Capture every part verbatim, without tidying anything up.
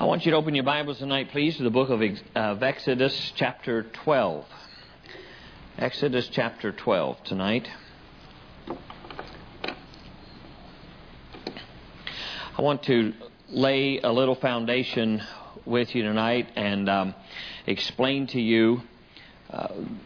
I want you to open your Bibles tonight, please, to the book of, of Exodus chapter twelve. Exodus chapter twelve tonight. I want to lay a little foundation with you tonight and um, explain to you uh,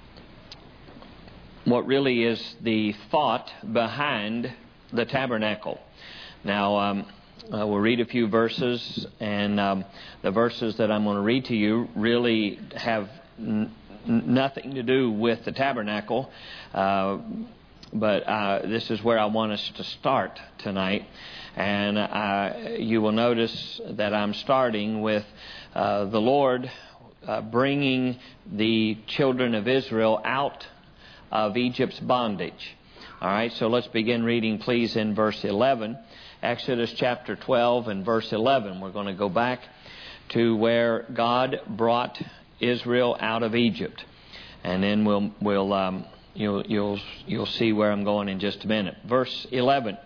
what really is the thought behind the tabernacle. Now, um, Uh, we'll read a few verses, and um, the verses that I'm going to read to you really have n- nothing to do with the tabernacle, uh, but uh, this is where I want us to start tonight. And uh, you will notice that I'm starting with uh, the Lord uh, bringing the children of Israel out of Egypt's bondage. All right, so let's begin reading, please, in verse eleven. Exodus chapter twelve and verse eleven. We're going to go back to where God brought Israel out of Egypt, and then we'll we'll um, you'll you'll you'll see where I'm going in just a minute. Verse eleven.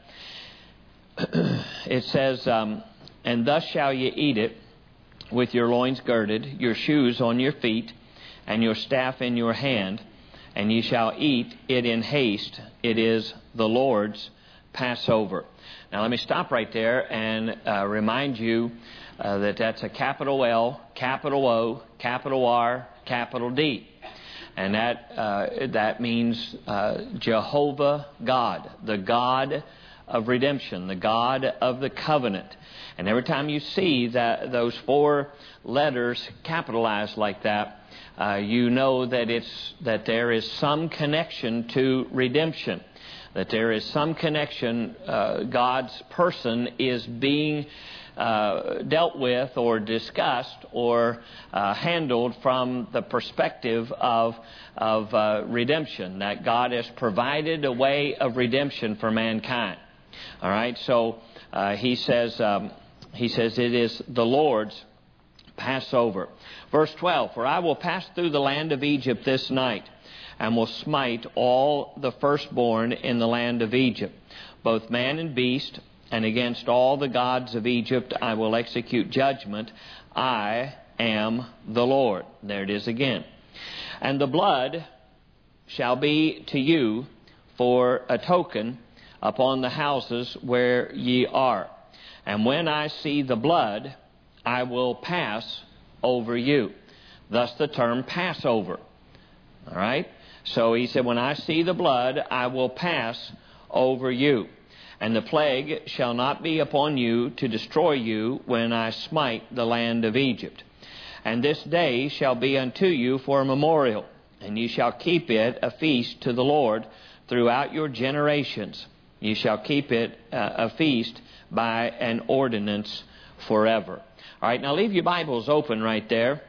It says, um, "And thus shall ye eat it, with your loins girded, your shoes on your feet, and your staff in your hand, and ye shall eat it in haste. It is the Lord's Passover." Now let me stop right there and uh, remind you uh, that that's a capital L, capital O, capital R, capital D. And that uh, that means uh, Jehovah God, the God of redemption, the God of the covenant. And every time you see that those four letters capitalized like that, uh, you know that it's that there is some connection to redemption. That there is some connection, uh, God's person is being uh, dealt with or discussed or uh, handled from the perspective of, of uh, redemption. That God has provided a way of redemption for mankind. All right, so uh, he says, um, he says it is the Lord's Passover. Verse twelve, "For I will pass through the land of Egypt this night, and will smite all the firstborn in the land of Egypt, both man and beast, and against all the gods of Egypt I will execute judgment. I am the Lord." There it is again. "And the blood shall be to you for a token upon the houses where ye are. And when I see the blood, I will pass over you." Thus the term Passover. All right? So he said, when I see the blood, I will pass over you. "And the plague shall not be upon you to destroy you when I smite the land of Egypt. And this day shall be unto you for a memorial, and ye shall keep it a feast to the Lord throughout your generations. Ye shall keep it uh, a feast by an ordinance forever." All right, now leave your Bibles open right there.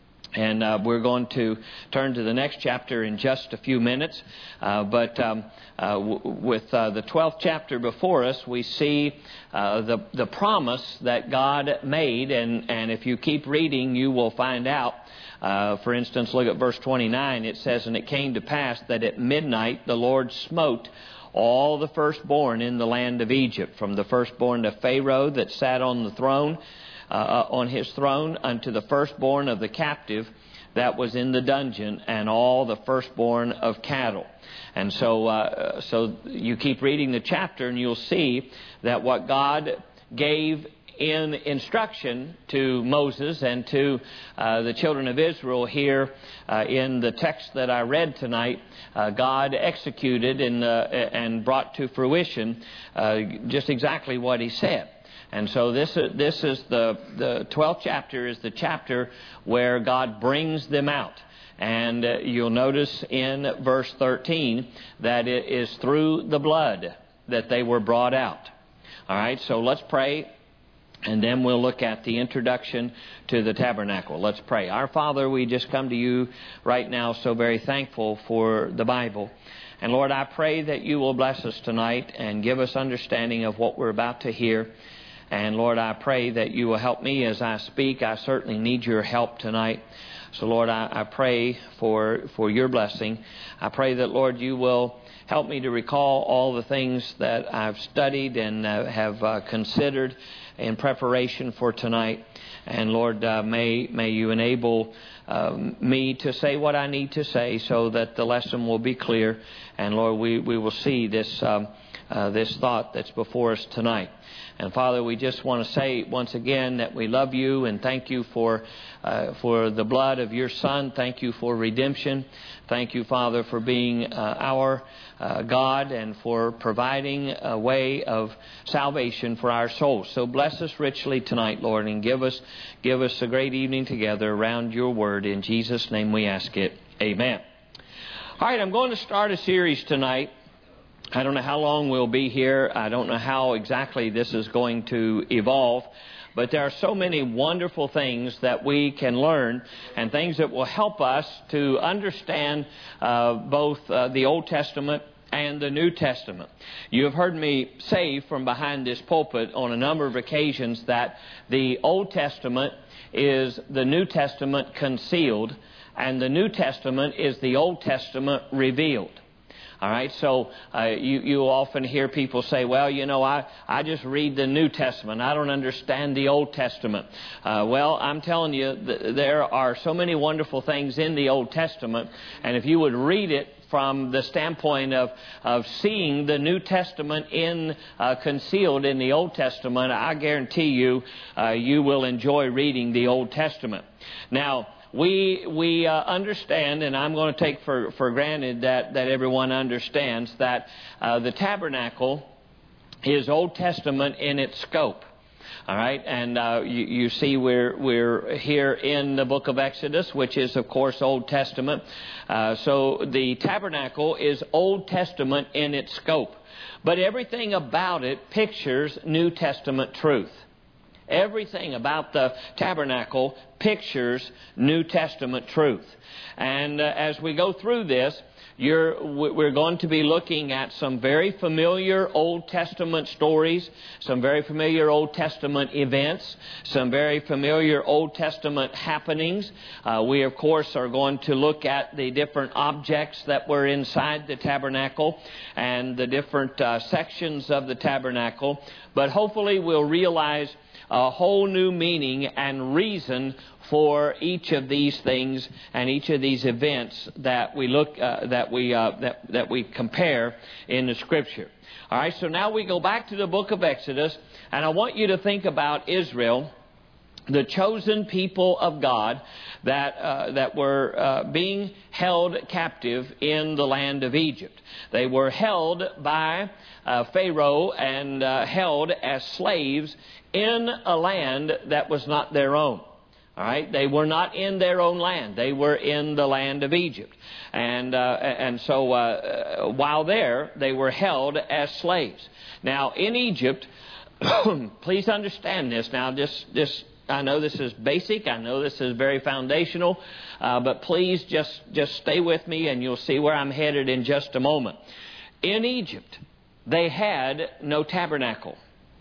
And uh, we're going to turn to the next chapter in just a few minutes. Uh, but um, uh, w- with uh, the twelfth chapter before us, we see uh, the the promise that God made. And, and if you keep reading, you will find out. Uh, for instance, look at verse twenty-nine. It says, "And it came to pass that at midnight the Lord smote all the firstborn in the land of Egypt, from the firstborn of Pharaoh that sat on the throne, Uh, on his throne, unto the firstborn of the captive that was in the dungeon, and all the firstborn of cattle." And so uh, so you keep reading the chapter, and you'll see that what God gave in instruction to Moses and to uh, the children of Israel here uh, in the text that I read tonight, uh, God executed and, uh, and brought to fruition uh, just exactly what He said. And so this is, this is the, the twelfth chapter is the chapter where God brings them out. And uh, you'll notice in verse thirteen that it is through the blood that they were brought out. All right, so let's pray, and then we'll look at the introduction to the tabernacle. Let's pray. Our Father, we just come to you right now so very thankful for the Bible. And Lord, I pray that you will bless us tonight and give us understanding of what we're about to hear. And Lord, I pray that you will help me as I speak. I certainly need your help tonight. So, Lord, I, I pray for, for your blessing. I pray that, Lord, you will help me to recall all the things that I've studied and uh, have uh, considered in preparation for tonight. And, Lord, uh, may, may you enable um, me to say what I need to say so that the lesson will be clear. And, Lord, we, we will see this um, uh, this thought that's before us tonight. And, Father, we just want to say once again that we love you and thank you for uh, for the blood of your Son. Thank you for redemption. Thank you, Father, for being uh, our uh, God and for providing a way of salvation for our souls. So bless us richly tonight, Lord, and give us give us a great evening together around your word. In Jesus' name we ask it. Amen. All right, I'm going to start a series tonight. I don't know how long we'll be here. I don't know how exactly this is going to evolve. But there are so many wonderful things that we can learn and things that will help us to understand uh, both uh, the Old Testament and the New Testament. You have heard me say from behind this pulpit on a number of occasions that the Old Testament is the New Testament concealed, and the New Testament is the Old Testament revealed. All right, so uh, you, you often hear people say, well, you know, I, I just read the New Testament. I don't understand the Old Testament. Uh, well, I'm telling you, th- there are so many wonderful things in the Old Testament, and if you would read it from the standpoint of, of seeing the New Testament in uh, concealed in the Old Testament, I guarantee you, uh, you will enjoy reading the Old Testament. Now, We we uh, understand, and I'm going to take for, for granted that, that everyone understands, that uh, the tabernacle is Old Testament in its scope. All right, and uh, you, you see we're we're here in the book of Exodus, which is, of course, Old Testament. Uh, so the tabernacle is Old Testament in its scope. But everything about it pictures New Testament truth. Everything about the tabernacle pictures New Testament truth. And uh, as we go through this, you're, we're going to be looking at some very familiar Old Testament stories, some very familiar Old Testament events, some very familiar Old Testament happenings. Uh, we, of course, are going to look at the different objects that were inside the tabernacle and the different uh, sections of the tabernacle. But hopefully we'll realize a whole new meaning and reason for each of these things and each of these events that we look uh, that we uh, that that we compare in the Scripture. All right, so now we go back to the book of Exodus, and I want you to think about Israel, the chosen people of God that uh, that were uh, being held captive in the land of Egypt. They were held by uh, Pharaoh and uh, held as slaves in a land that was not their own. All right, they were not in their own land; they were in the land of Egypt, and uh, and so uh, while there, they were held as slaves. Now, in Egypt, please understand this. Now, just just. I know this is basic. I know this is very foundational. Uh, but please just, just stay with me and you'll see where I'm headed in just a moment. In Egypt, they had no tabernacle.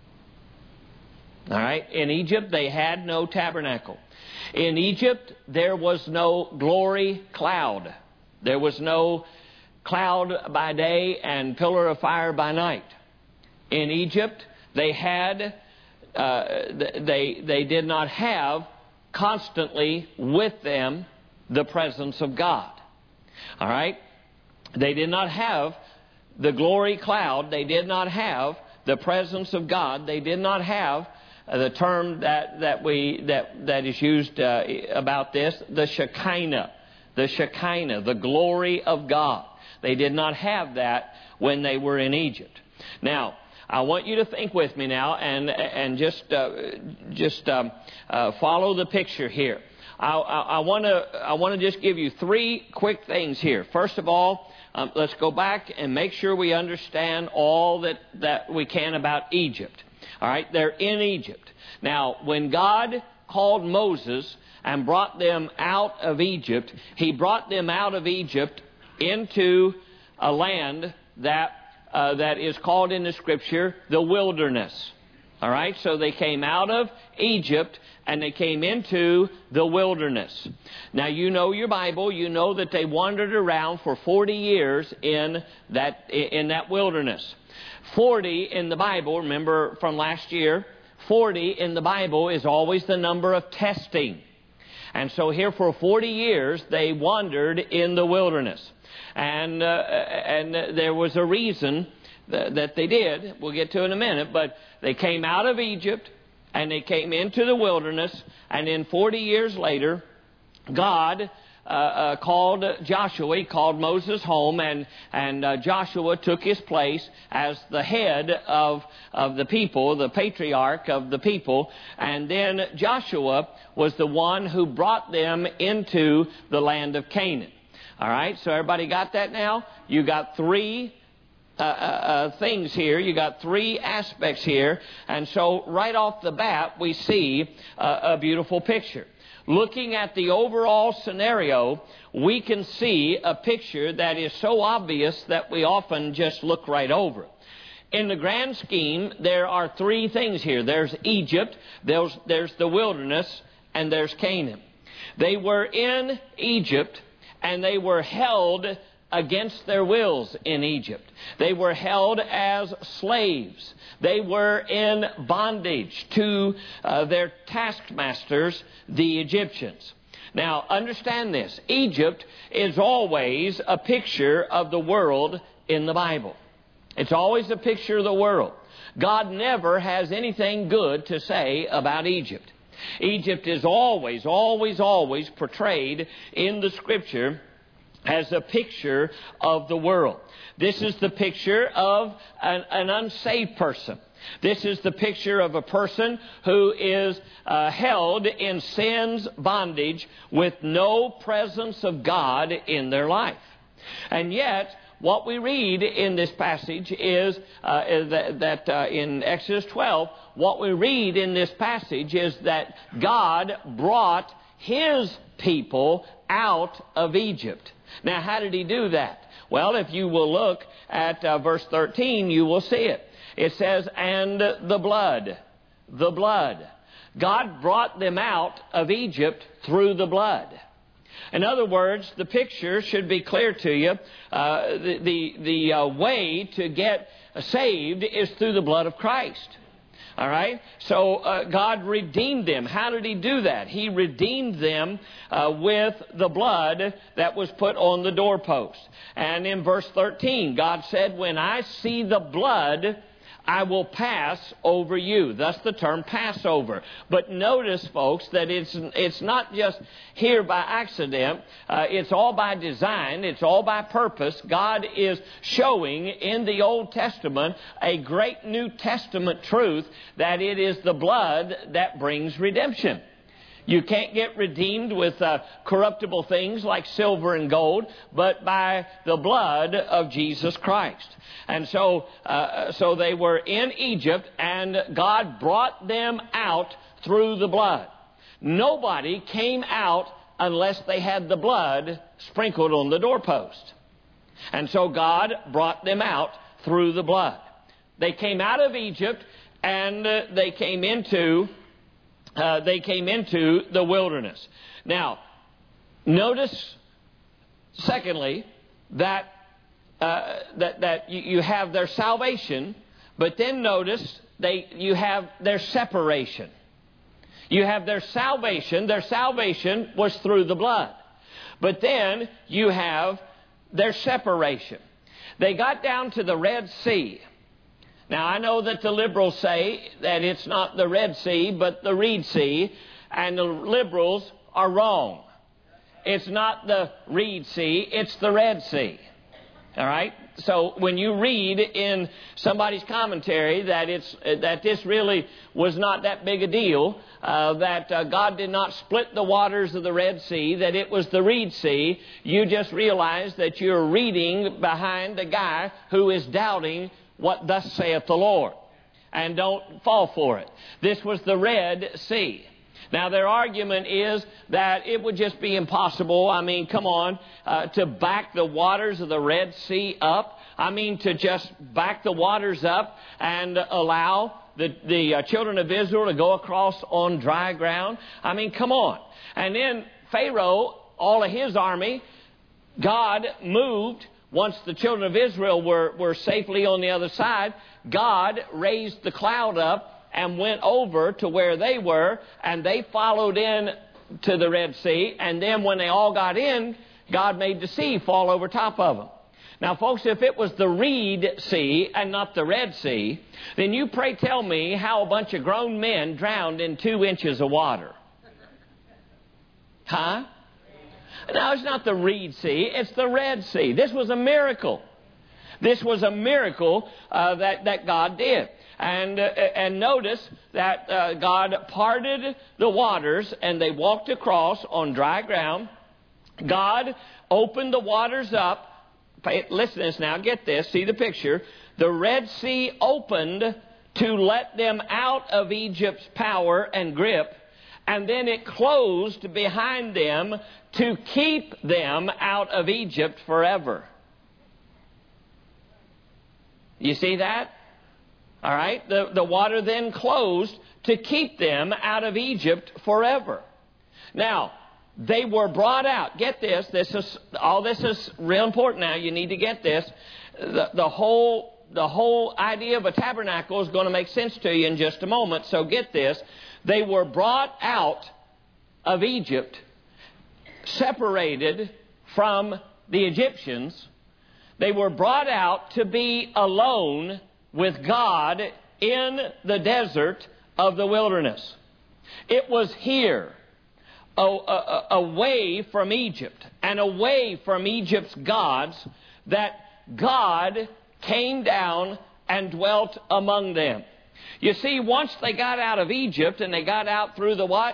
All right? In Egypt, they had no tabernacle. In Egypt, there was no glory cloud. There was no cloud by day and pillar of fire by night. In Egypt, they had... Uh, they they did not have constantly with them the presence of God. All right? They did not have the glory cloud. They did not have the presence of God. They did not have uh, the term that that we that that is used uh, about this, the Shekinah, the Shekinah, the glory of God. They did not have that when they were in Egypt. Now, I want you to think with me now and and just uh, just um, uh, follow the picture here. I, I, I want to I want to just give you three quick things here. First of all, um, let's go back and make sure we understand all that, that we can about Egypt. All right, they're in Egypt. Now, when God called Moses and brought them out of Egypt, He brought them out of Egypt into a land that Uh, that is called in the Scripture the wilderness. All right, so they came out of Egypt and they came into the wilderness. Now, you know your Bible. You know that they wandered around for forty years in that in that wilderness. forty in the Bible, remember from last year, forty in the Bible is always the number of testing. And so here for forty years they wandered in the wilderness. And, uh, and there was a reason that they did. We'll get to it in a minute. But they came out of Egypt and they came into the wilderness. And then forty years later, God uh, uh, called Joshua. He called Moses home. And, and uh, Joshua took his place as the head of, of the people, the patriarch of the people. And then Joshua was the one who brought them into the land of Canaan. All right, so everybody got that now? You got three Uh, uh, uh, things here. You got three aspects here. And so right off the bat, we see uh, a beautiful picture. Looking at the overall scenario, we can see a picture that is so obvious that we often just look right over it. In the grand scheme, there are three things here. There's Egypt, there's, there's the wilderness, and there's Canaan. They were in Egypt, and they were held against their wills in Egypt. They were held as slaves. They were in bondage to uh, their taskmasters, the Egyptians. Now, understand this. Egypt is always a picture of the world in the Bible. It's always a picture of the world. God never has anything good to say about Egypt. Egypt is always, always, always portrayed in the Scripture as a picture of the world. This is the picture of an, an unsaved person. This is the picture of a person who is uh, held in sin's bondage with no presence of God in their life. And yet, what we read in this passage is uh, that, that uh, in Exodus twelve, what we read in this passage is that God brought His people out of Egypt. Now, how did He do that? Well, if you will look at uh, verse thirteen, you will see it. It says, and the blood, the blood. God brought them out of Egypt through the blood. In other words, the picture should be clear to you. Uh, the the, the uh, way to get saved is through the blood of Christ. All right? So uh, God redeemed them. How did He do that? He redeemed them uh, with the blood that was put on the doorpost. And in verse thirteen, God said, when I see the blood, I will pass over you. Thus the term Passover. But notice, folks, that it's it's not just here by accident. Uh, it's all by design. It's all by purpose. God is showing in the Old Testament a great New Testament truth that it is the blood that brings redemption. You can't get redeemed with uh, corruptible things like silver and gold, but by the blood of Jesus Christ. And so, uh, so they were in Egypt, and God brought them out through the blood. Nobody came out unless they had the blood sprinkled on the doorpost. And so God brought them out through the blood. They came out of Egypt, and uh, they came into Uh, they came into the wilderness. Now, notice, secondly, that uh, that that you, you have their salvation, but then notice they you have their separation. You have their salvation. Their salvation was through the blood, but then you have their separation. They got down to the Red Sea. Now, I know that the liberals say that it's not the Red Sea, but the Reed Sea, and the liberals are wrong. It's not the Reed Sea, it's the Red Sea. All right? So when you read in somebody's commentary that it's that this really was not that big a deal, uh, that uh, God did not split the waters of the Red Sea, that it was the Reed Sea, you just realize that you're reading behind a guy who is doubting what thus saith the Lord. And don't fall for it. This was the Red Sea. Now, their argument is that it would just be impossible. I mean, come on, uh, to back the waters of the Red Sea up. I mean, to just back the waters up and allow the, the uh, children of Israel to go across on dry ground. I mean, come on. And then Pharaoh, all of his army, God moved. Once the children of Israel were, were safely on the other side, God raised the cloud up and went over to where they were, and they followed in to the Red Sea. And then when they all got in, God made the sea fall over top of them. Now, folks, if it was the Reed Sea and not the Red Sea, then you pray tell me how a bunch of grown men drowned in two inches of water. Huh? No, it's not the Reed Sea. It's the Red Sea. This was a miracle. This was a miracle uh, that, that God did. And, uh, and notice that uh, God parted the waters and they walked across on dry ground. God opened the waters up. Listen to this now. Get this. See the picture. The Red Sea opened to let them out of Egypt's power and grip. And then it closed behind them to keep them out of Egypt forever. You see that? All right. The, the water then closed to keep them out of Egypt forever. Now, they were brought out. Get this. This is all. This is real important. Now, you need to get this. The, the whole the whole idea of a tabernacle is going to make sense to you in just a moment. So get this. They were brought out of Egypt, separated from the Egyptians. They were brought out to be alone with God in the desert of the wilderness. It was here, away from Egypt and away from Egypt's gods, that God came down and dwelt among them. You see, once they got out of Egypt and they got out through the what?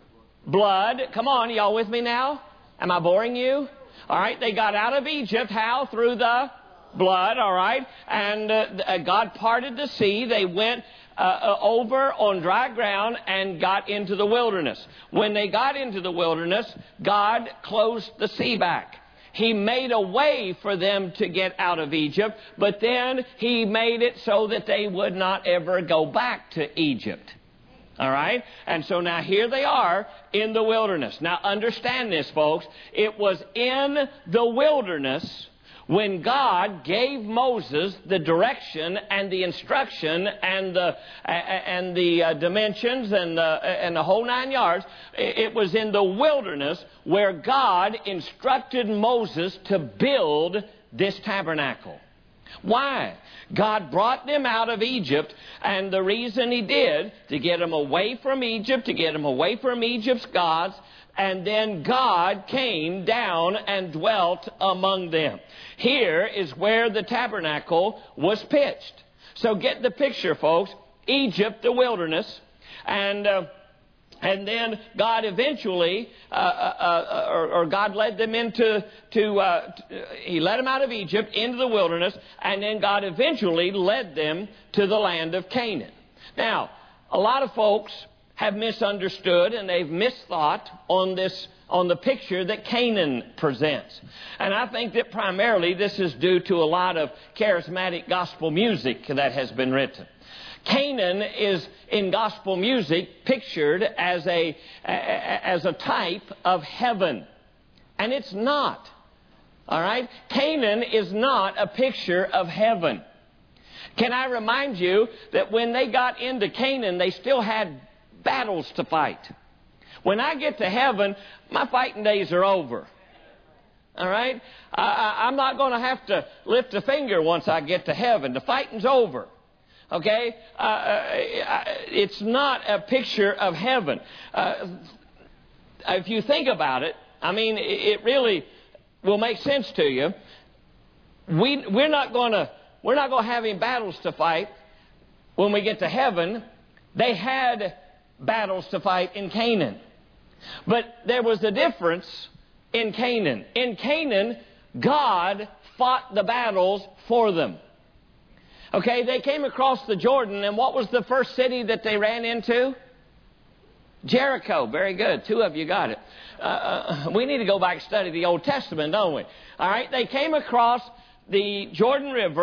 Blood. Come on, y'all with me now? Am I boring you? All right, they got out of Egypt. How? Through the blood, all right? And uh, God parted the sea. They went uh, over on dry ground and got into the wilderness. When they got into the wilderness, God closed the sea back. He made a way for them to get out of Egypt, but then He made it so that they would not ever go back to Egypt. All right? And so now here they are in the wilderness. Now understand this, folks. It was in the wilderness when God gave Moses the direction and the instruction and the and the uh, dimensions and the and the whole nine yards. It was in the wilderness where God instructed Moses to build this tabernacle. Why? God brought them out of Egypt, and the reason He did, to get them away from Egypt, to get them away from Egypt's gods, and then God came down and dwelt among them. Here is where the tabernacle was pitched. So get the picture, folks. Egypt, the wilderness, and uh, and then God eventually, uh, uh, uh, or, or God led them into, to, uh, to, He led them out of Egypt into the wilderness, and then God eventually led them to the land of Canaan. Now, a lot of folks have misunderstood and they've misthought on this, on the picture that Canaan presents. And I think that primarily this is due to a lot of charismatic gospel music that has been written. Canaan is in gospel music pictured as a, as a type of heaven. And it's not. All right? Canaan is not a picture of heaven. Can I remind you that when they got into Canaan, they still had battles to fight. When I get to heaven, my fighting days are over. All right? I, I'm not going to have to lift a finger once I get to heaven. The fighting's over. Okay? Uh, it's not a picture of heaven. Uh, if you think about it, I mean, it really will make sense to you. We, we're not going to we're not going to have any battles to fight when we get to heaven. They had battles to fight in Canaan. But there was a difference in Canaan. In Canaan, God fought the battles for them. Okay, they came across the Jordan, and what was the first city that they ran into? Jericho. Very good. Two of you got it. Uh, we need to go back and study the Old Testament, don't we? All right, they came across the Jordan River.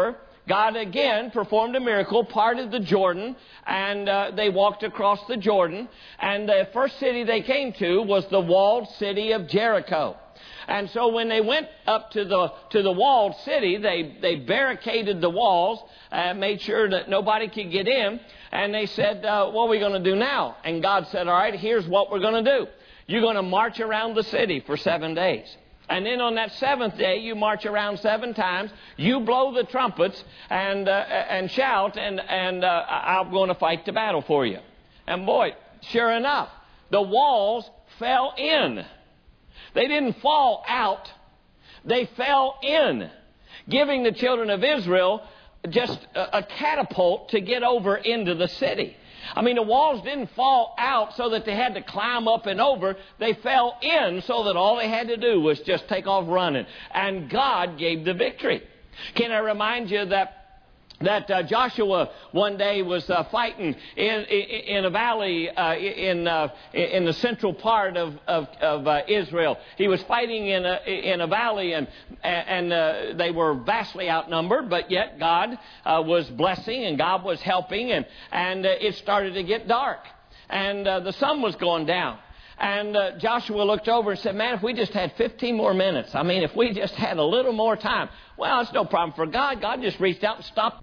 God again performed a miracle, parted the Jordan, and uh, they walked across the Jordan. And the first city they came to was the walled city of Jericho. And so when they went up to the to the walled city, they, they barricaded the walls, and made sure that nobody could get in. And they said, uh, what are we going to do now? And God said, all right, here's what we're going to do. You're going to march around the city for seven days. And then on that seventh day, you march around seven times. You blow the trumpets and uh, and shout, and, and uh, I'm going to fight the battle for you. And boy, sure enough, the walls fell in. They didn't fall out. They fell in, giving the children of Israel just a, a catapult to get over into the city. I mean, the walls didn't fall out so that they had to climb up and over. They fell in so that all they had to do was just take off running. And God gave the victory. Can I remind you that that uh, Joshua one day was uh, fighting in, in in a valley uh, in uh, in the central part of of, of uh, Israel. He was fighting in a in a valley, and and uh, they were vastly outnumbered, but yet God uh, was blessing and God was helping, and and uh, it started to get dark, and uh, the sun was going down. And uh, Joshua looked over and said, man, if we just had fifteen more minutes, I mean, if we just had a little more time, well, it's no problem for God. God just reached out and stopped.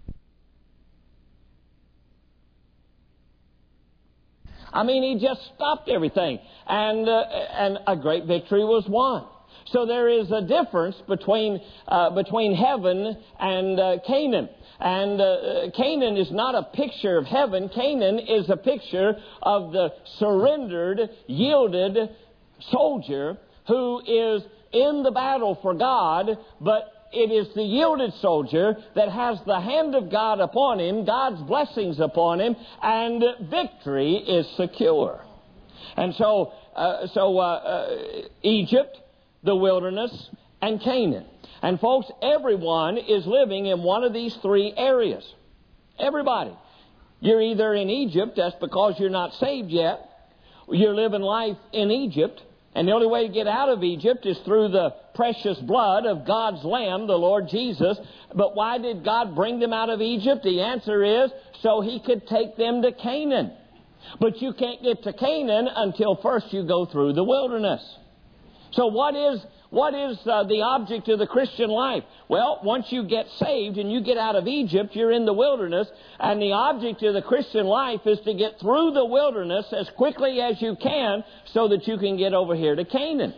I mean, He just stopped everything. And, uh, and a great victory was won. So there is a difference between, uh, between heaven and uh, Canaan. And uh, Canaan is not a picture of heaven. Canaan is a picture of the surrendered, yielded soldier who is in the battle for God, but it is the yielded soldier that has the hand of God upon him, God's blessings upon him, and victory is secure. And so, uh, so uh, uh, Egypt, the wilderness, and Canaan. And folks, everyone is living in one of these three areas. Everybody. You're either in Egypt, that's because you're not saved yet. You're living life in Egypt. And the only way to get out of Egypt is through the precious blood of God's Lamb, the Lord Jesus. But why did God bring them out of Egypt? The answer is so He could take them to Canaan. But you can't get to Canaan until first you go through the wilderness. So what is what is uh, the object of the Christian life? Well, once you get saved and you get out of Egypt, you're in the wilderness. And the object of the Christian life is to get through the wilderness as quickly as you can so that you can get over here to Canaan.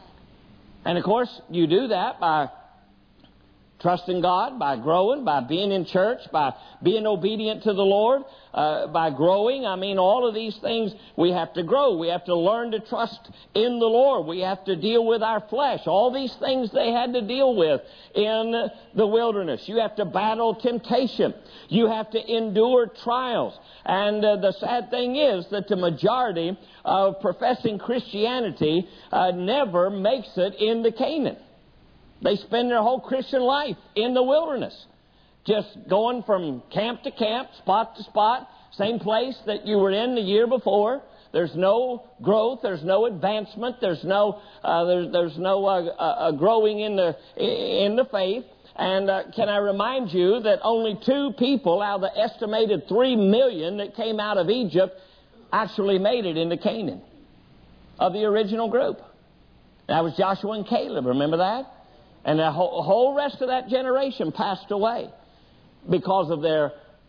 And of course, you do that by trusting God, by growing, by being in church, by being obedient to the Lord, uh, by growing. I mean, all of these things, we have to grow. We have to learn to trust in the Lord. We have to deal with our flesh. All these things they had to deal with in the wilderness. You have to battle temptation. You have to endure trials. And uh, the sad thing is that the majority of professing Christianity uh, never makes it into Canaan. They spend their whole Christian life in the wilderness, just going from camp to camp, spot to spot, same place that you were in the year before. There's no growth, there's no advancement, there's no uh, there's there's no uh, uh, growing in the in the faith. And uh, can I remind you that only two people out of the estimated three million that came out of Egypt actually made it into Canaan of the original group. That was Joshua and Caleb. Remember that? And the whole, whole rest of that generation passed away because of their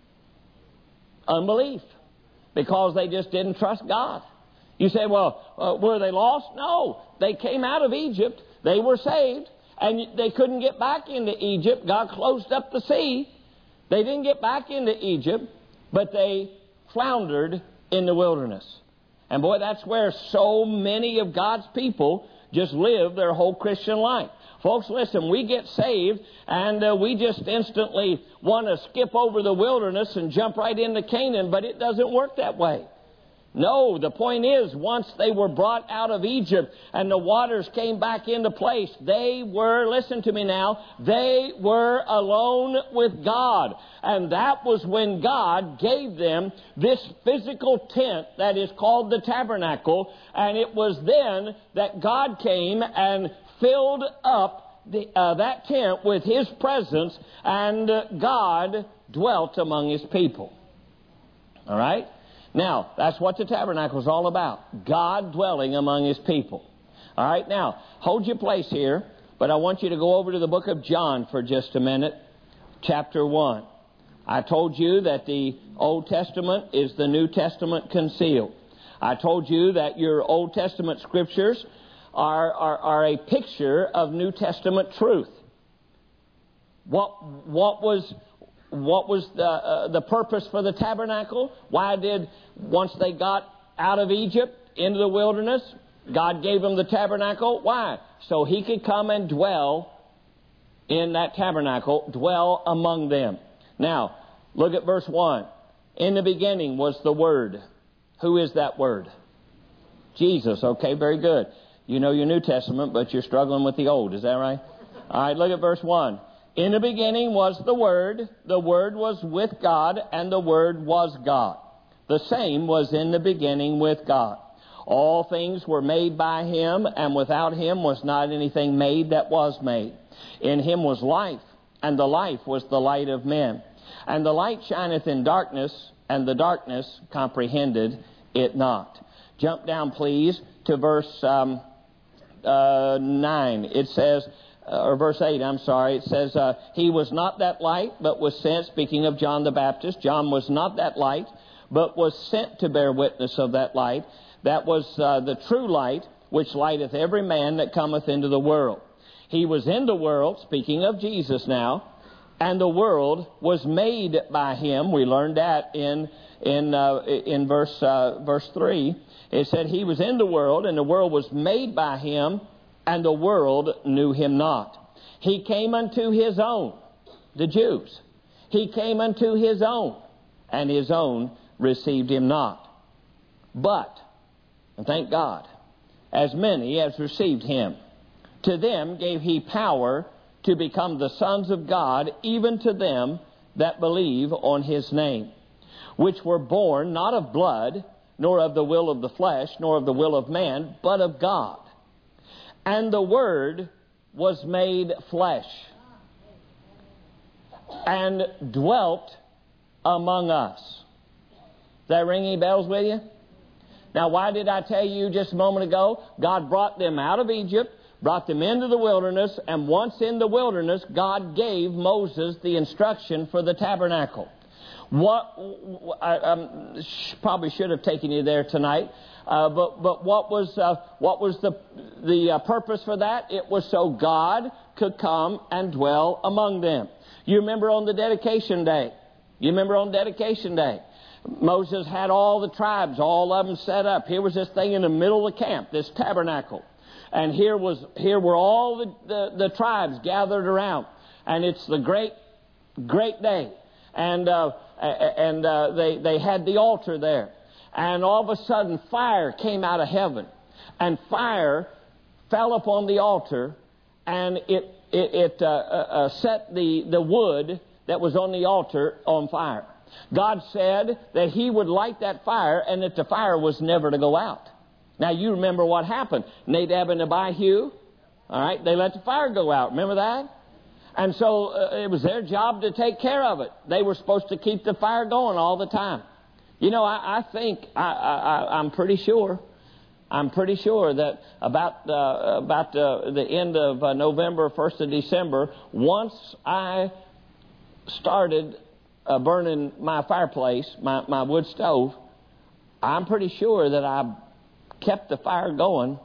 unbelief, because they just didn't trust God. You say, well, uh, were they lost? No. They came out of Egypt. They were saved. And they couldn't get back into Egypt. God closed up the sea. They didn't get back into Egypt, but they floundered in the wilderness. And boy, that's where so many of God's people just live their whole Christian life. Folks, listen, we get saved and uh, we just instantly want to skip over the wilderness and jump right into Canaan, but it doesn't work that way. No, the point is, once they were brought out of Egypt and the waters came back into place, they were, listen to me now, they were alone with God. And that was when God gave them this physical tent that is called the tabernacle. And it was then that God came and filled up the, uh, that tent with His presence, and uh, God dwelt among His people. All right? Now, that's what the tabernacle is all about. God dwelling among His people. All right? Now, hold your place here, but I want you to go over to the book of John for just a minute. Chapter one. I told you that the Old Testament is the New Testament concealed. I told you that your Old Testament scriptures are, are, are a picture of New Testament truth. What, what was, what was the, uh, the purpose for the tabernacle? Why did, once they got out of Egypt into the wilderness, God gave them the tabernacle? Why? So He could come and dwell in that tabernacle, dwell among them. Now, look at verse one. In the beginning was the Word. Who is that Word? Jesus. Okay, very good. You know your New Testament, but you're struggling with the Old. Is that right? All right, look at verse one. In the beginning was the Word. The Word was with God, and the Word was God. The same was in the beginning with God. All things were made by Him, and without Him was not anything made that was made. In Him was life, and the life was the light of men. And the light shineth in darkness, and the darkness comprehended it not. Jump down, please, to verse um, uh, nine. It says, uh, or verse eight, I'm sorry. It says, uh, He was not that light, but was sent, speaking of John the Baptist. John was not that light, but was sent to bear witness of that light. That was uh, the true light, which lighteth every man that cometh into the world. He was in the world, speaking of Jesus now, and the world was made by Him. We learned that in in uh, in verse uh, verse three. It said He was in the world, and the world was made by Him, and the world knew Him not. He came unto His own, the Jews. He came unto His own, and His own received Him not. But, and thank God, as many as received Him, to them gave He power to become the sons of God, even to them that believe on His name, which were born not of blood, nor of the will of the flesh, nor of the will of man, but of God. And the Word was made flesh, and dwelt among us. Does that ring any bells with you? Now, why did I tell you just a moment ago? God brought them out of Egypt, brought them into the wilderness, and once in the wilderness, God gave Moses the instruction for the tabernacle. What I um, probably should have taken you there tonight, uh, but but what was uh, what was the the uh, purpose for that? It was so God could come and dwell among them. You remember on the dedication day? You remember on dedication day? Moses had all the tribes, all of them set up. Here was this thing in the middle of the camp, this tabernacle. And here was here were all the, the, the tribes gathered around. And it's the great, great day. And uh, and uh, they, they had the altar there. And all of a sudden fire came out of heaven. And fire fell upon the altar. And it, it, it uh, uh, set the, the wood that was on the altar on fire. God said that He would light that fire and that the fire was never to go out. Now, you remember what happened. Nadab and Abihu, all right, they let the fire go out. Remember that? And so uh, it was their job to take care of it. They were supposed to keep the fire going all the time. You know, I, I think, I, I, I'm pretty sure, I'm pretty sure that about, uh, about uh, the end of uh, November, first of December, once I started Uh, burning my fireplace, my, my wood stove, I'm pretty sure that I kept the fire going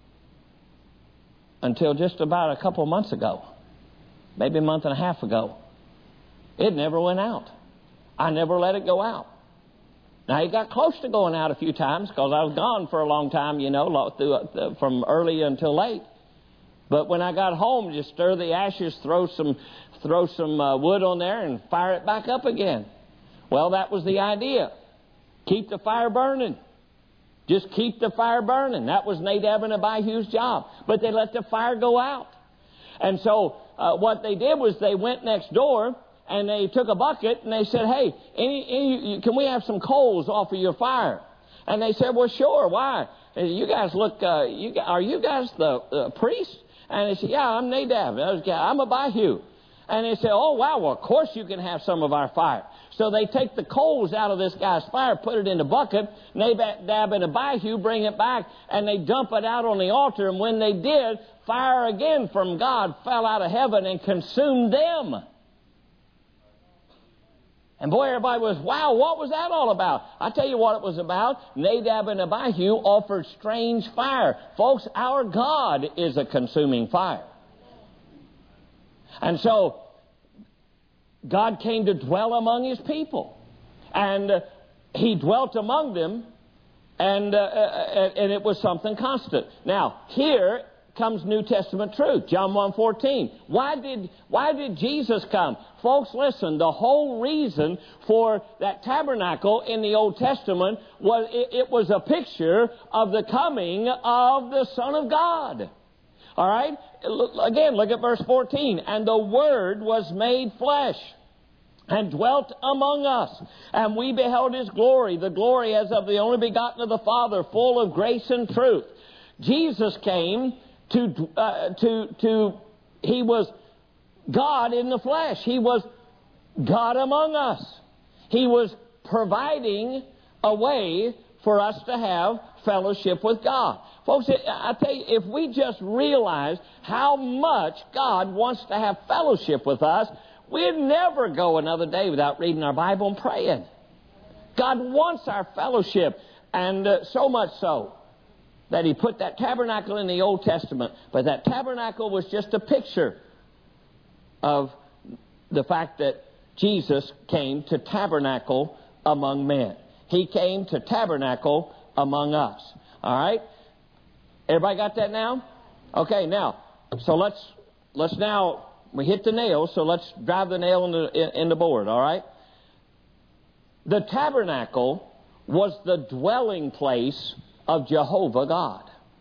until just about a couple of months ago, maybe a month and a half ago. It never went out. I never let it go out. Now, it got close to going out a few times because I was gone for a long time, you know, through, from early until late. But when I got home, just stir the ashes, throw some throw some uh, wood on there and fire it back up again. Well, that was the idea. Keep the fire burning. Just keep the fire burning. That was Nadab and Abihu's job. But they let the fire go out. And so uh, what they did was they went next door and they took a bucket and they said, hey, any, any, can we have some coals off of your fire? And they said, well, sure. Why? You guys look, uh, you, are you guys the uh, priests? And they said, yeah, I'm Nadab. I'm Abihu. And they said, oh, wow, well, of course you can have some of our fire. So they take the coals out of this guy's fire, put it in a bucket. Nadab and Abihu bring it back, and they dump it out on the altar. And when they did, fire again from God fell out of heaven and consumed them. And boy, everybody was, wow, what was that all about? I tell you what it was about. Nadab and Abihu offered strange fire. Folks, our God is a consuming fire. And so, God came to dwell among His people. And uh, He dwelt among them, and, uh, uh, and it was something constant. Now, here comes New Testament truth. John one fourteen. Why did, why did Jesus come? Folks, listen, the whole reason for that tabernacle in the Old Testament was it, it was a picture of the coming of the Son of God. All right? Again, look at verse fourteen. And the Word was made flesh and dwelt among us. And we beheld His glory, the glory as of the only begotten of the Father, full of grace and truth. Jesus came to, uh, to, to, He was God in the flesh. He was God among us. He was providing a way for us to have fellowship with God. Folks, I tell you, if we just realize how much God wants to have fellowship with us, we'd never go another day without reading our Bible and praying. God wants our fellowship, and uh, so much so that He put that tabernacle in the Old Testament. But that tabernacle was just a picture of the fact that Jesus came to tabernacle among men. He came to tabernacle among us. All right? Everybody got that now? Okay, now, so let's let's now, we hit the nail, so let's drive the nail in the, in, in the board, all right? The tabernacle was the dwelling place of Jehovah God.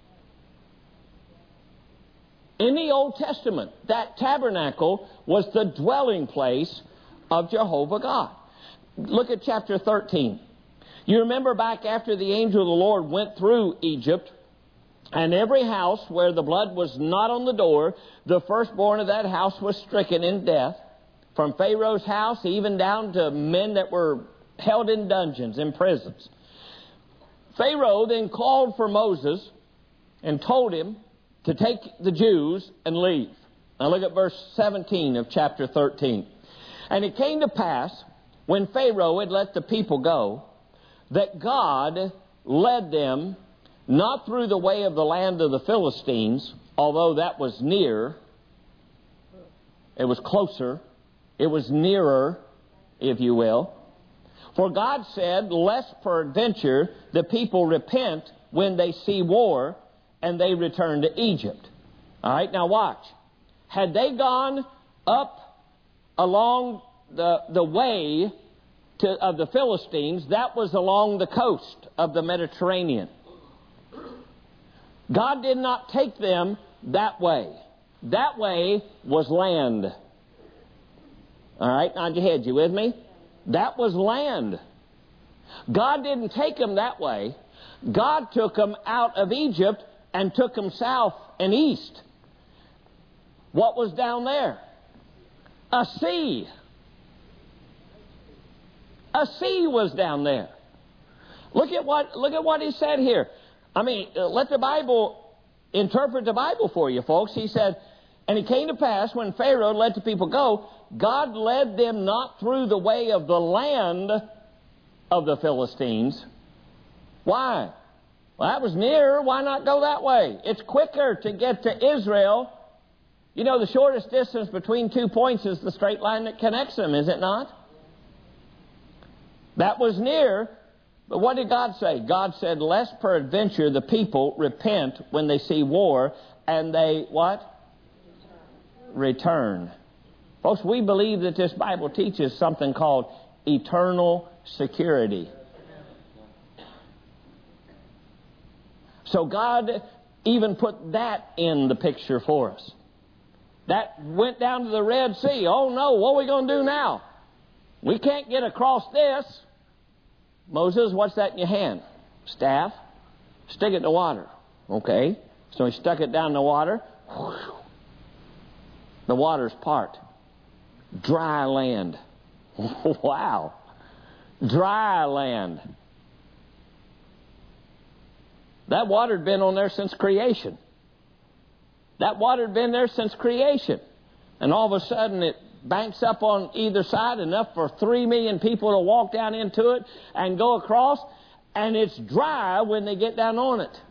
In the Old Testament, that tabernacle was the dwelling place of Jehovah God. Look at chapter thirteen. You remember back after the angel of the Lord went through Egypt, and every house where the blood was not on the door, the firstborn of that house was stricken in death. From Pharaoh's house, even down to men that were held in dungeons, in prisons. Pharaoh then called for Moses and told him to take the Jews and leave. Now look at verse seventeen of chapter thirteen. And it came to pass, when Pharaoh had let the people go, that God led them not through the way of the land of the Philistines, although that was near. It was closer. It was nearer, if you will. For God said, lest peradventure the people repent when they see war, and they return to Egypt. All right, now watch. Had they gone up along the, the way to, of the Philistines, that was along the coast of the Mediterranean. God did not take them that way. That way was land. All right, nod your head. You with me? That was land. God didn't take them that way. God took them out of Egypt and took them south and east. What was down there? A sea. A sea was down there. Look at what, look at what he said here. I mean, let the Bible interpret the Bible for you, folks. He said, and it came to pass when Pharaoh let the people go, God led them not through the way of the land of the Philistines. Why? Well, that was nearer. Why not go that way? It's quicker to get to Israel. You know, the shortest distance between two points is the straight line that connects them, is it not? That was near. But what did God say? God said, lest peradventure the people repent when they see war, and they, what? Return. Folks, we believe that this Bible teaches something called eternal security. So God even put that in the picture for us. That went down to the Red Sea. Oh no, what are we going to do now? We can't get across this. Moses, what's that in your hand? Staff. Stick it in the water. Okay. So he stuck it down in the water. whew, the waters part. Dry land. Wow. Dry land. That water had been on there since creation. That water had been there since creation. And all of a sudden it banks up on either side, enough for three million people to walk down into it and go across. And it's dry when they get down on it.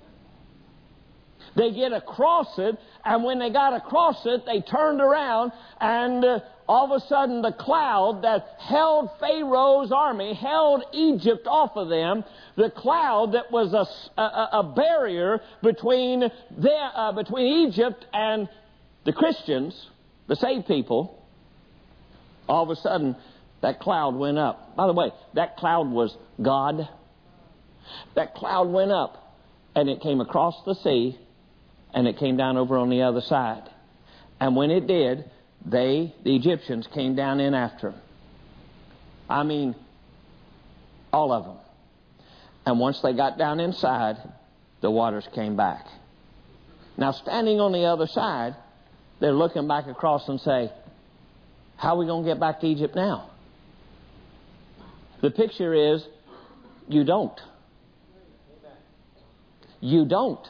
They get across it, and when they got across it, they turned around, and uh, all of a sudden the cloud that held Pharaoh's army, held Egypt off of them, the cloud that was a, a, a barrier between, their, uh, between Egypt and the Christians, the saved people, all of a sudden that cloud went up. By the way, that cloud was God. That cloud went up, and it came across the sea, and it came down over on the other side. And when it did, they, the Egyptians, came down in after them. I mean, all of them. And once they got down inside, the waters came back. Now, standing on the other side, they're looking back across and say, how are we going to get back to Egypt now? The picture is, you don't. You don't.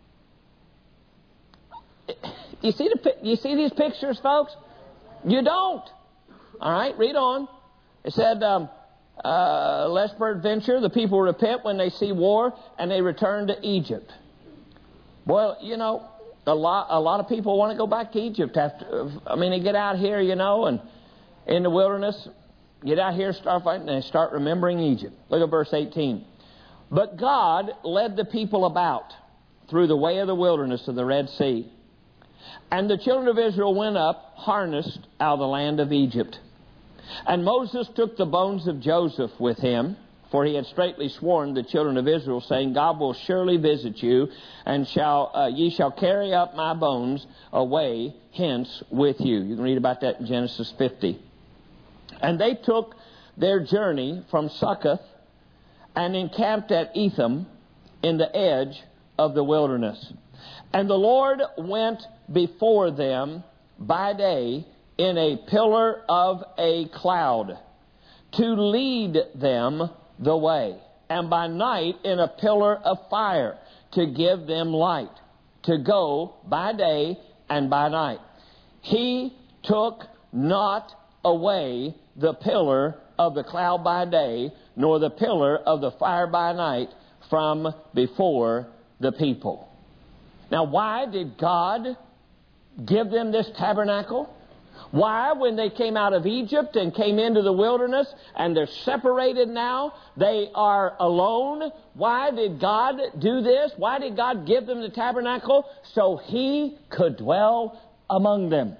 You see the you see these pictures, folks? You don't. All right, read on. It said, um, uh, lest peradventure the people repent when they see war, and they return to Egypt. Well, you know, a lot a lot of people want to go back to Egypt after. I mean, they get out here, you know, and in the wilderness, get out here, start fighting, and they start remembering Egypt. Look at verse eighteen. But God led the people about through the way of the wilderness of the Red Sea. And the children of Israel went up, harnessed out of the land of Egypt. And Moses took the bones of Joseph with him, for he had straitly sworn the children of Israel, saying, God will surely visit you, and shall uh, ye shall carry up my bones away hence with you. You can read about that in Genesis fifty. And they took their journey from Succoth, and encamped at Etham in the edge of the wilderness. And the Lord went before them by day in a pillar of a cloud to lead them the way, and by night in a pillar of fire to give them light, to go by day and by night. He took not away the pillar of the cloud by day, nor the pillar of the fire by night from before the people. Now, why did God give them this tabernacle? Why, when they came out of Egypt and came into the wilderness and they're separated now, they are alone? Why did God do this? Why did God give them the tabernacle? So He could dwell among them.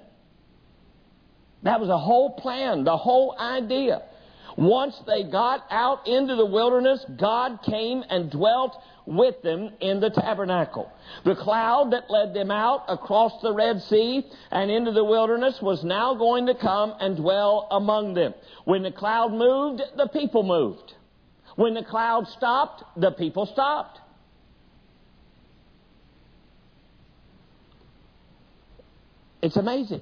That was the whole plan, the whole idea. Once they got out into the wilderness, God came and dwelt with them in the tabernacle. The cloud that led them out across the Red Sea and into the wilderness was now going to come and dwell among them. When the cloud moved, the people moved. When the cloud stopped, the people stopped. It's amazing.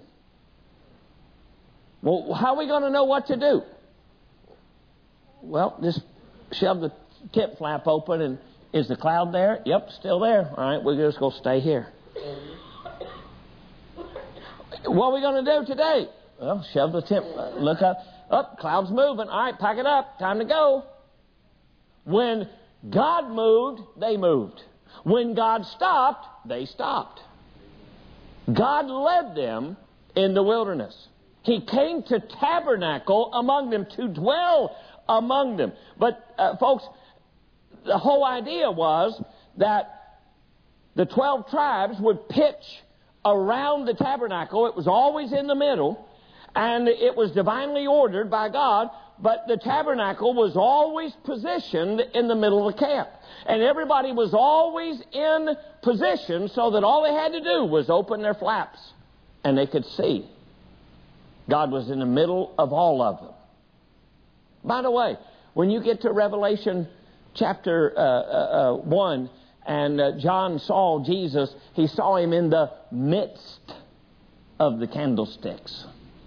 Well, how are we going to know what to do? Well, just shove the tip flap open, and is the cloud there? Yep, still there. All right, we're just going to stay here. What are we going to do today? Well, shove the tip, look up. Oh, cloud's moving. All right, pack it up. Time to go. When God moved, they moved. When God stopped, they stopped. God led them in the wilderness. He came to tabernacle among them, to dwell among them. But, uh, folks, the whole idea was that the twelve tribes would pitch around the tabernacle. It was always in the middle, and it was divinely ordered by God, but the tabernacle was always positioned in the middle of the camp. And everybody was always in position so that all they had to do was open their flaps, and they could see. God was in the middle of all of them. By the way, when you get to Revelation chapter uh, uh, uh, one and uh, John saw Jesus, he saw him in the midst of the candlesticks.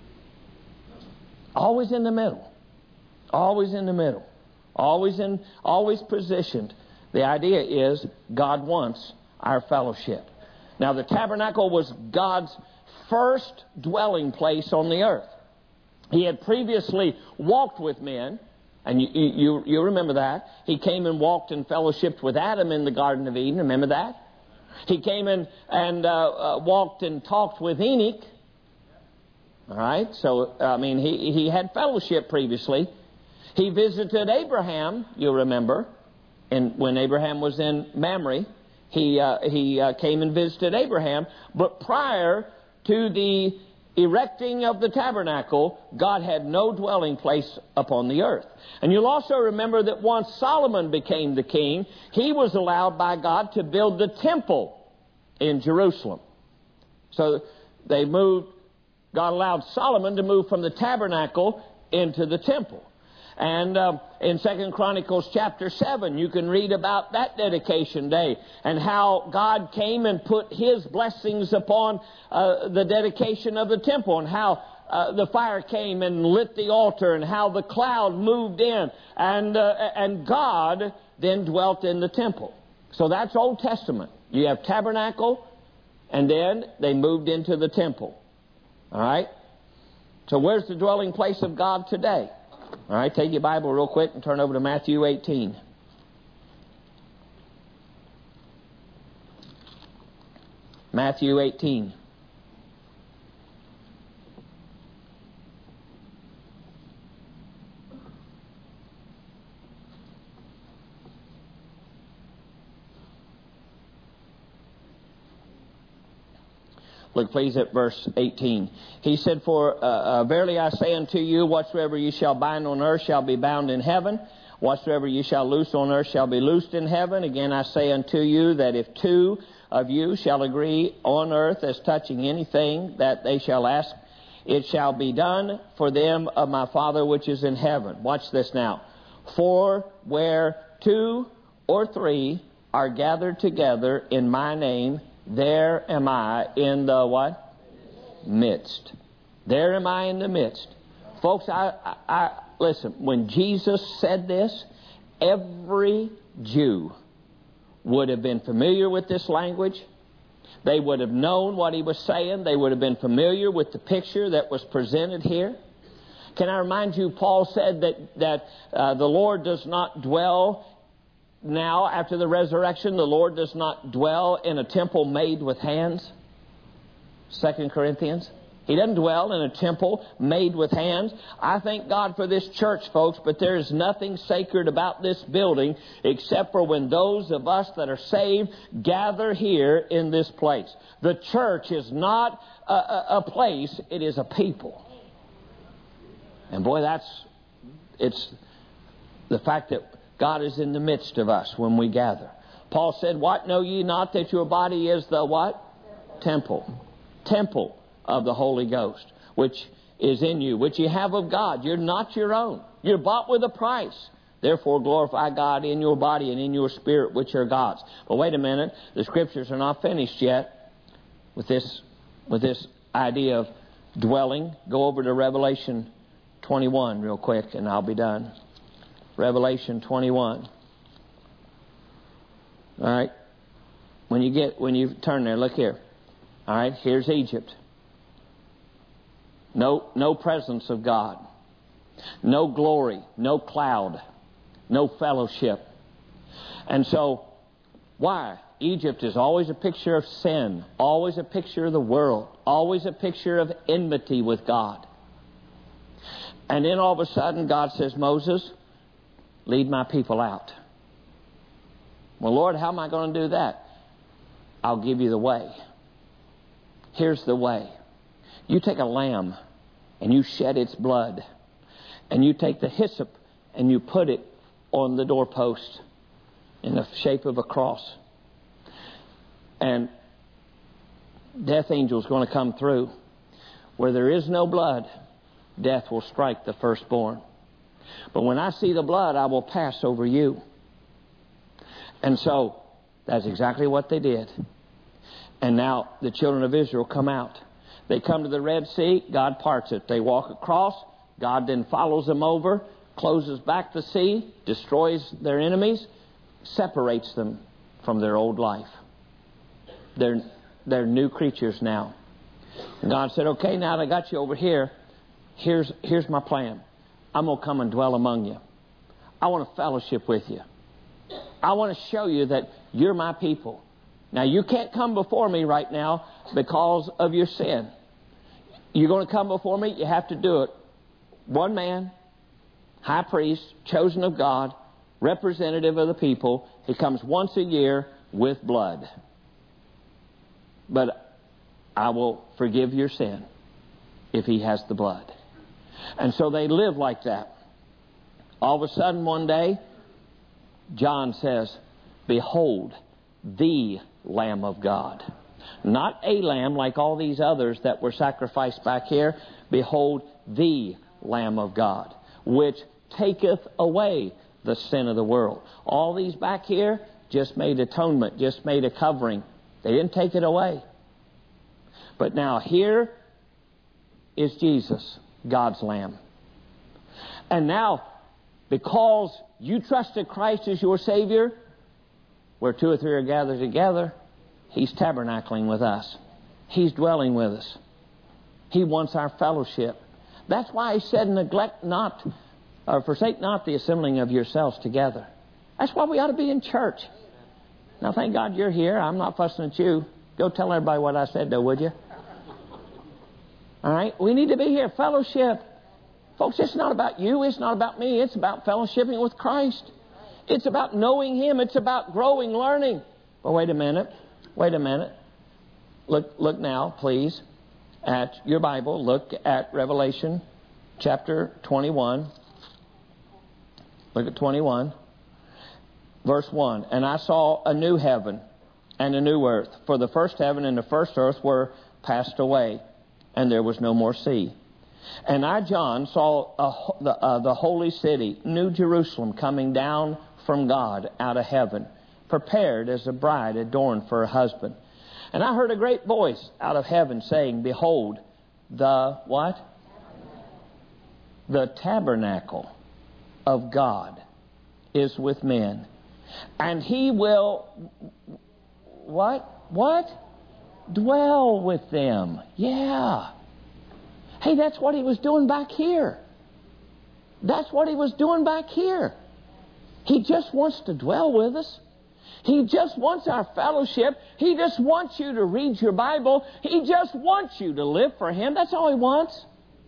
Always in the middle. Always in the middle. Always in, always positioned. The idea is God wants our fellowship. Now, the tabernacle was God's first dwelling place on the earth. He had previously walked with men, and you, you, you remember that. He came and walked and fellowshiped with Adam in the Garden of Eden. Remember that? He came in and uh, uh, walked and talked with Enoch. All right? So, I mean, he, he had fellowship previously. He visited Abraham, you remember, and when Abraham was in Mamre, he, uh, he uh, came and visited Abraham. But prior to the erecting of the tabernacle, God had no dwelling place upon the earth. And you'll also remember that once Solomon became the king, he was allowed by God to build the temple in Jerusalem. So they moved, God allowed Solomon to move from the tabernacle into the temple. And uh, in Second Chronicles chapter seven, you can read about that dedication day and how God came and put His blessings upon uh, the dedication of the temple, and how uh, the fire came and lit the altar, and how the cloud moved in, and uh, and God then dwelt in the temple. So that's Old Testament. You have tabernacle, and then they moved into the temple. All right? So where's the dwelling place of God today? All right, take your Bible real quick and turn over to Matthew eighteen. Matthew eighteen. Look, please, at verse eighteen. He said, For uh, uh, verily I say unto you, whatsoever ye shall bind on earth shall be bound in heaven. Whatsoever ye shall loose on earth shall be loosed in heaven. Again I say unto you, that if two of you shall agree on earth as touching anything that they shall ask, it shall be done for them of my Father which is in heaven. Watch this now. For where two or three are gathered together in my name, there am I in the what? Midst. There am I in the midst. Folks, I, I, I listen, when Jesus said this, every Jew would have been familiar with this language. They would have known what he was saying. They would have been familiar with the picture that was presented here. Can I remind you, Paul said that, that uh, the Lord does not dwell now, after the resurrection, the Lord does not dwell in a temple made with hands. Second Corinthians. He doesn't dwell in a temple made with hands. I thank God for this church, folks, but there is nothing sacred about this building except for when those of us that are saved gather here in this place. The church is not a, a, a place, it is a people. And boy, that's, it's the fact that God is in the midst of us when we gather. Paul said, What, know ye not that your body is the what? Temple. Temple of the Holy Ghost, which is in you, which you have of God. You're not your own. You're bought with a price. Therefore glorify God in your body and in your spirit, which are God's. But wait a minute. The Scriptures are not finished yet with this, with this idea of dwelling. Go over to Revelation twenty-one real quick and I'll be done. Revelation twenty-one. All right. When you get, when you turn there, look here. All right. Here's Egypt. No, no presence of God. No glory. No cloud. No fellowship. And so, why? Egypt is always a picture of sin. Always a picture of the world. Always a picture of enmity with God. And then all of a sudden, God says, Moses, lead my people out. Well, Lord, how am I going to do that? I'll give you the way. Here's the way. You take a lamb and you shed its blood. And you take the hyssop and you put it on the doorpost in the shape of a cross. And death angel is going to come through. Where there is no blood, death will strike the firstborn. But when I see the blood, I will pass over you. And so, That's exactly what they did. And now the children of Israel come out. They come to the Red Sea, God parts it. They walk across, God then follows them over, closes back the sea, destroys their enemies, separates them from their old life. They're, they're new creatures now. And God said, okay, now that I got you over here, here's, here's my plan. I'm going to come and dwell among you. I want to fellowship with you. I want to show you that you're my people. Now, you can't come before me right now because of your sin. You're going to come before me, you have to do it. One man, high priest, chosen of God, representative of the people. He comes once a year with blood. But I will forgive your sin if he has the blood. And so they live like that. All of a sudden one day, John says, behold, the Lamb of God. Not a lamb like all these others that were sacrificed back here. Behold, the Lamb of God, which taketh away the sin of the world. All these back here just made atonement, just made a covering. They didn't take it away. But now here is Jesus, God's Lamb. And now, because you trusted Christ as your Savior, where two or three are gathered together, He's tabernacling with us. He's dwelling with us. He wants our fellowship. That's why He said, neglect not, or forsake not the assembling of yourselves together. That's why we ought to be in church. Now, thank God you're here. I'm not fussing at you. Go tell everybody what I said, though, would you? All right? We need to be here. Fellowship. Folks, it's not about you. It's not about me. It's about fellowshipping with Christ. It's about knowing Him. It's about growing, learning. But wait a minute. Wait a minute. Look, look now, please, at your Bible. Look at Revelation chapter twenty-one. Look at twenty-one. Verse one. And I saw a new heaven and a new earth. For the first heaven and the first earth were passed away, and there was no more sea. And I, John, saw a, the, uh, the holy city, New Jerusalem, coming down from God out of heaven, prepared as a bride adorned for her husband. And I heard a great voice out of heaven saying, behold, the what? The tabernacle of God is with men. And He will, what? What? Dwell with them. Yeah. Hey, that's what He was doing back here. That's what He was doing back here. He just wants to dwell with us. He just wants our fellowship. He just wants you to read your Bible. He just wants you to live for Him. That's all He wants.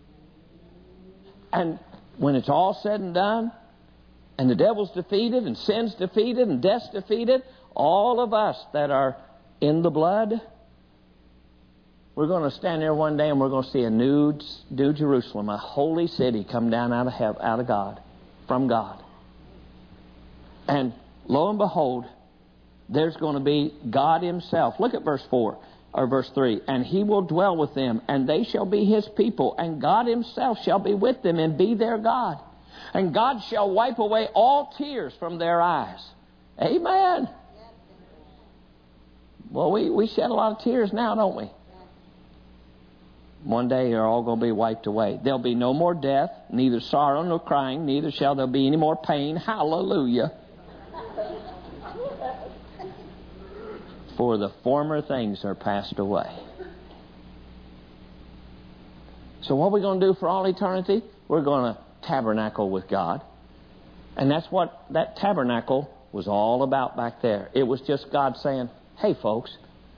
And when it's all said and done, and the devil's defeated, and sin's defeated, and death's defeated, all of us that are in the blood, we're going to stand there one day and we're going to see a new, new Jerusalem, a holy city come down out of heaven, out of God, from God. And lo and behold, there's going to be God Himself. Look at verse four or verse three. And He will dwell with them, and they shall be His people, and God Himself shall be with them and be their God. And God shall wipe away all tears from their eyes. Amen. Well, we, we shed a lot of tears now, don't we? One day they're all going to be wiped away. There'll be no more death, neither sorrow nor crying, neither shall there be any more pain. Hallelujah. For the former things are passed away. So what are we going to do for all eternity? We're going to tabernacle with God. And that's what that tabernacle was all about back there. It was just God saying, hey folks,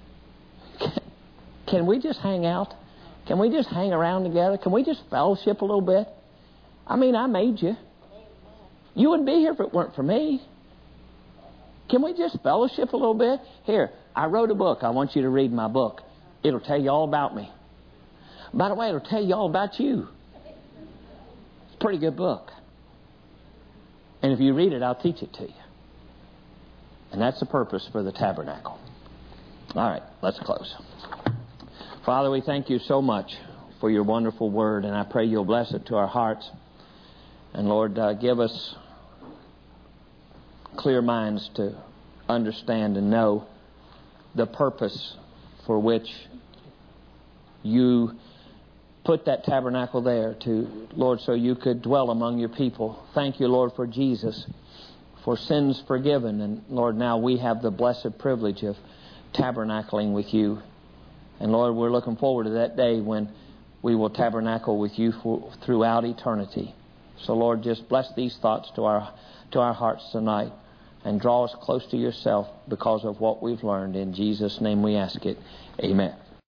can we just hang out? Can we just hang around together? Can we just fellowship a little bit? I mean, I made you. You wouldn't be here if it weren't for me. Can we just fellowship a little bit? Here, I wrote a book. I want you to read my book. It'll tell you all about me. By the way, it'll tell you all about you. It's a pretty good book. And if you read it, I'll teach it to you. And that's the purpose for the tabernacle. All right, let's close. Father, we thank You so much for Your wonderful word, and I pray You'll bless it to our hearts. And Lord, uh, give us clear minds to understand and know the purpose for which you put that tabernacle there to, Lord, so you could dwell among your people. Thank you, Lord, for Jesus, for sins forgiven. And Lord, now we have the blessed privilege of tabernacling with you. And Lord, we're looking forward to that day when we will tabernacle with you for, throughout eternity. So Lord, just bless these thoughts to our to our hearts tonight and draw us close to yourself because of what we've learned. In Jesus' name we ask it. Amen.